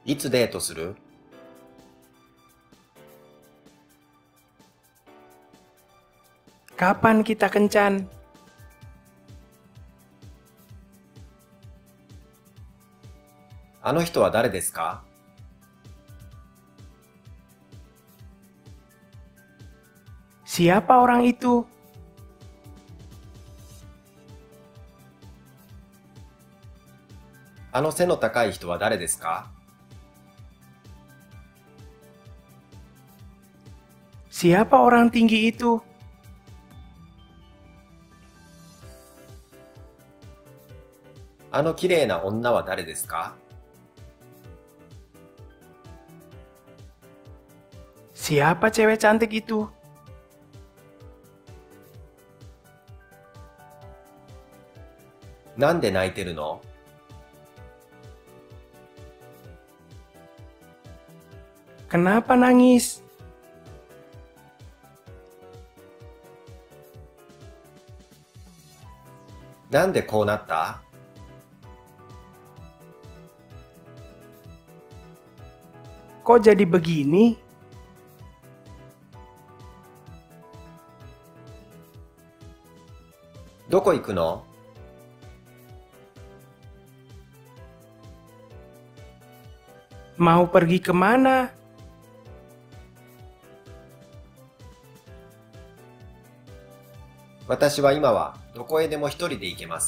いつデートする？ Kapan kita kencan? あの人は誰ですか？ Siapa orang itu? あの背の高い人は誰ですか？ Siapa orang tinggi itu? あの綺麗な女は誰ですか？ Siapa cewek cantik itu? なんで泣いてるの？ Kenapa nangis? なんでこうなった？ Kok jadi begini? どこ行くの？ Mau pergi kemana? 私は今はどこへでも一人で行けます。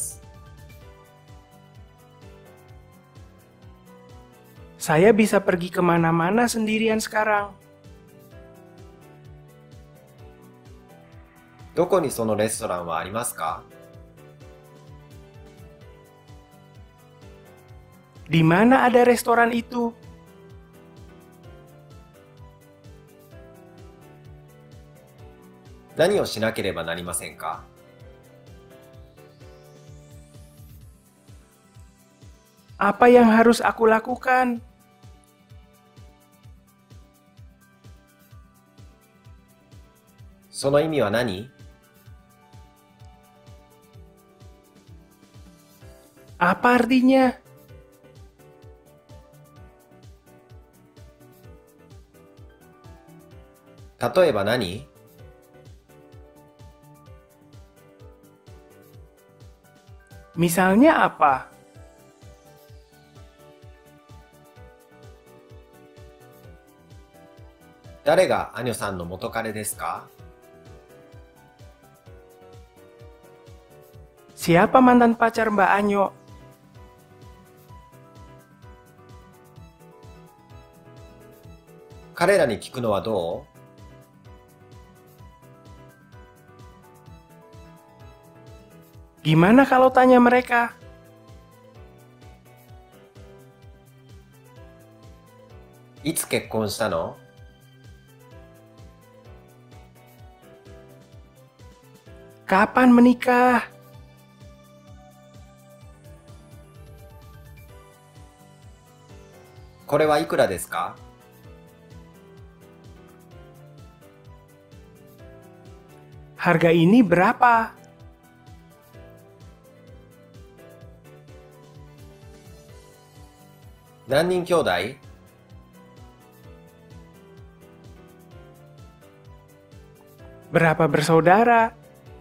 Saya bisa pergi kemana-mana sendirian sekarang. どこにそのレストランはありますか？ Di mana ada restoran itu? 何をしなければなりませんか？ Apa yang harus aku lakukan? その意味は何？ Apa artinya? 例えば何？ Misalnya apa? 誰がアニョさんの元彼ですか？ Siapa mantan pacar Mbak Anyo? 彼らに聞くのはどう？ Gimana kalau tanya mereka? いつ結婚したの？ Kapan menikah? これはいくらですか？ Harga ini berapa? 何人兄弟？ Berapa bersaudara?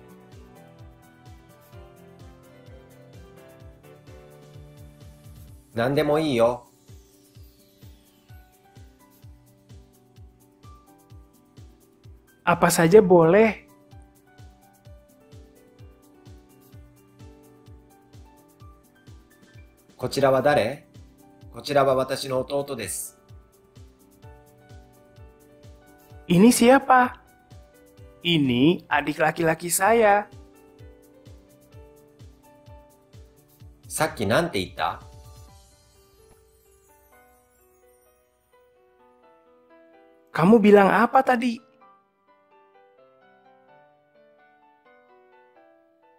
何でもいいよ。 Apa saja boleh. こちらは誰？こちらは私の弟です。 Ini siapa? Ini adik laki-laki saya. さっきなんて言った？ Kamu bilang apa tadi?